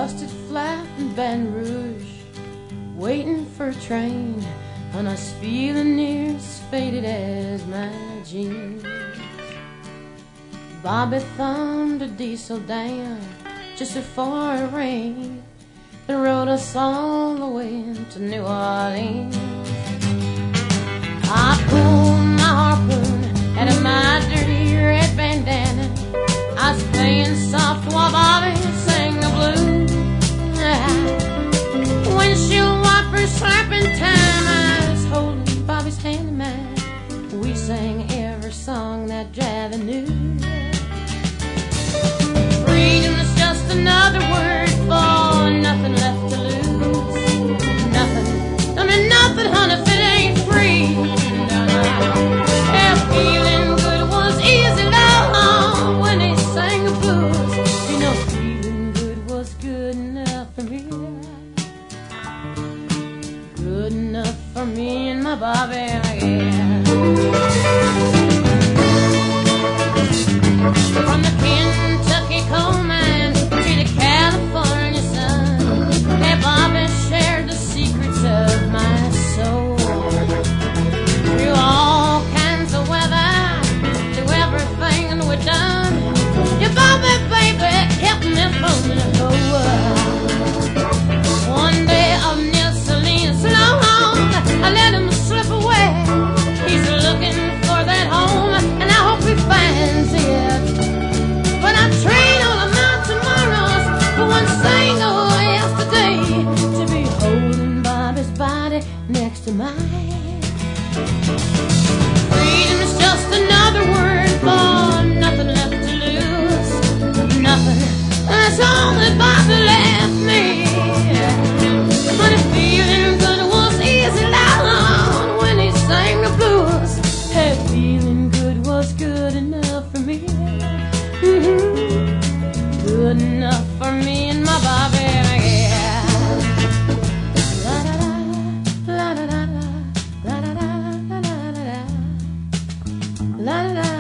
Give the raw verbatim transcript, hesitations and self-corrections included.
busted flat in Baton Rouge, waiting for a train, and I was feeling near as faded as my jeans. Bobby thumbed a diesel down just before it rained and rode us all the way to New Orleans. I pulled my harpoon out of my dirty red bandana. I was playing soft while Bobby sang the blues. Windshield wipers slapping time, I was holding Bobby's hand in mine. We sang every song that Javi knew. Freedom is just another word for nothing left to lose. Nothing, I mean nothing, honey, if it ain't free. No, no. Yeah, feeling good was easy, love, when they sang the blues. You know, feeling good was good enough for me. Good enough for me and my Bobby, yeah. From the Kentucky coal mine to the California sun, hey, Bobby shared the secrets of my soul. Through all kinds of weather, through everything we've done, your Bobby, baby, kept me from the go. One day of Neil Salinas long, I let him slip away. He's looking for that home, and I hope he finds it. But I trade all of my tomorrows for one single yesterday, to be holding Bobby's body next to mine. Freedom is just another word for nothing left to lose. Nothing, that's all that Bobby left me. But if feeling good was easy, loud when he sang the blues, hey, feeling good was good enough for me. Mm-hmm. Good enough for me and my Bobby, yeah. La da da, la da da da, la da da, la da da da, la da da.